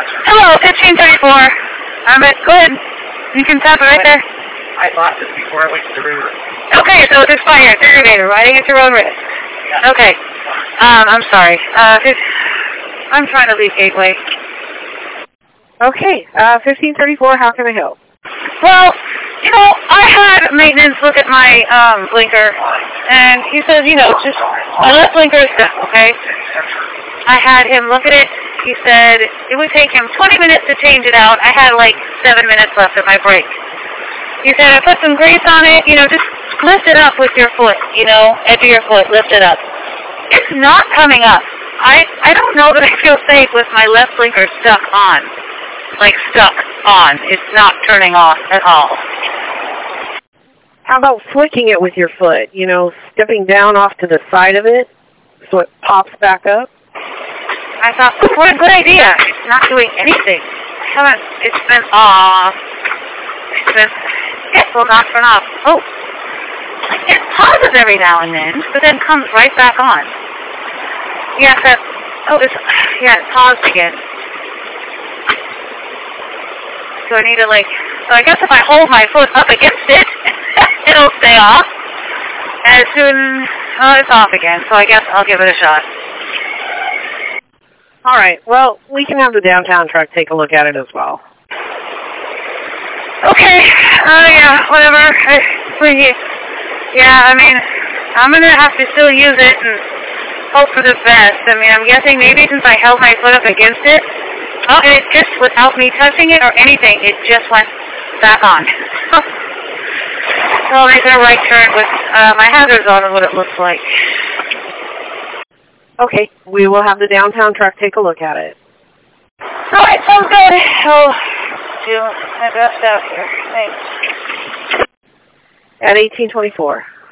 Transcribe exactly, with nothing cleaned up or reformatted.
Hello, fifteen thirty-four. I'm at, go ahead. You can tap it right there. I bought this before I went to the river. Okay, so it's expired. Designator, riding at your own risk. Okay. Um, I'm sorry. Uh, I'm trying to leave Gateway. Okay, uh, fifteen thirty-four, how can I help? Well, you know, I had maintenance look at my um, blinker, and he says, you know, just, my left blinker is stuck, okay? I had him look at it. He said it would take him twenty minutes to change it out. I had like seven minutes left of my break. He said, I put some grease on it, you know, just lift it up with your foot, you know, edge of your foot, lift it up. It's not coming up. I, I don't know that I feel safe with my left blinker stuck on. Like stuck on. It's not turning off at all. How about flicking it with your foot? You know, stepping down off to the side of it so it pops back up? I thought, what a good idea. It's not doing anything. I haven't, it's been off. It's been, it will not turn off. Oh. It pauses every now and then, but then comes right back on. Yeah, that, oh, it's, yeah, it paused again. So I need to, like, so I guess if I hold my foot up against it, it'll stay off. As soon, oh, it's off again, so I guess I'll give it a shot. All right, well, we can have the downtown truck take a look at it as well. Okay, uh, yeah, whatever. I, we, yeah, I mean, I'm going to have to still use it and hope for the best. I mean, I'm guessing maybe since I held my foot up against it, oh, and it just, without me touching it or anything, it just went back on. So I'll make a right turn with uh, my hazards on is what it looks like. Okay, we will have the downtown truck take a look at it. All right, sounds good. I'll do my best out here. Thanks. At eighteen twenty-four.